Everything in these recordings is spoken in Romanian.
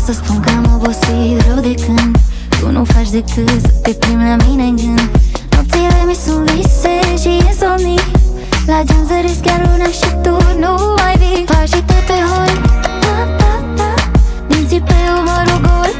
să spun că am obosit rău de când tu nu faci decât să te primi la mine în gând. Nopțile mi sunt vise și insomnii, la geam zăresc chiar luna și tu nu mai vii. Pașii te pe hol, dinții pe umărul gol,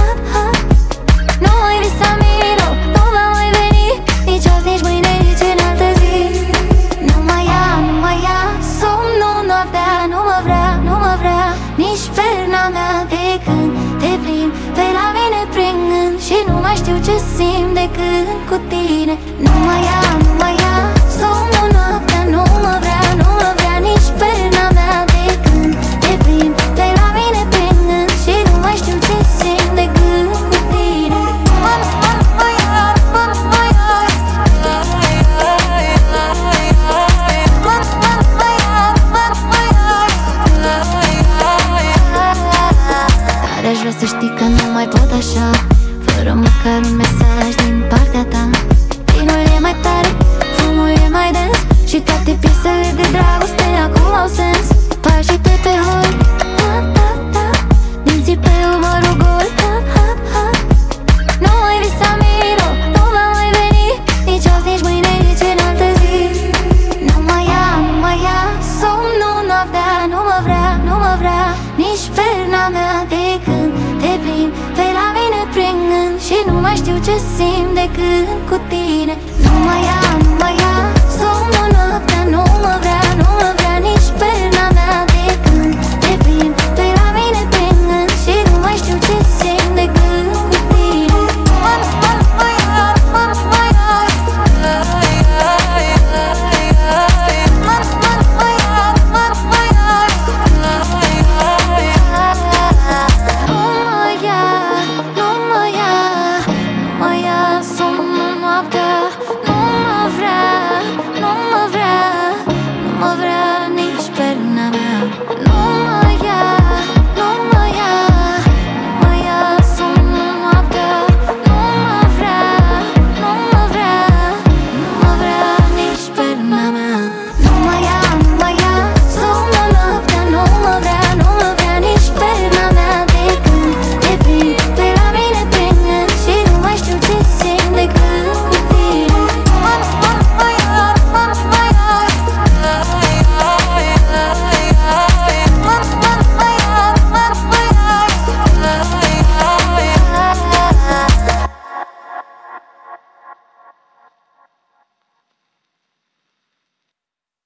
nu mai visa miro, nu va mai veni nici azi, nici mâine, nici în altă zi. Nu mai ia somnul noaptea, nu mă vrea nici perna mea de când te prind pe la mine prin gând și nu mai știu ce simt de când cu tine. Nu mai ia somnul noaptea, nu mă vrea nici perna mea de când te prind pe la mine prin gând și nu mai știu ce simt de când cu tine. Dar aș vrea să știi că nu mai pot așa, fără măcar un mesaj din partea ta. Vinul e mai tare, fumul e mai dens și toate piesele de dragoste acum au sens. Pașii te pe hol, dinții pe umărul gol, nu mai visa miro, nu va mai veni nici azi, nici mâine, nici în altă zi. Nu mai ia somnul noaptea, nu mă vrea nici perna mea de când te prind pe la mine prin gând și nu mai știu ce simt de când cu tine. Nu mai ia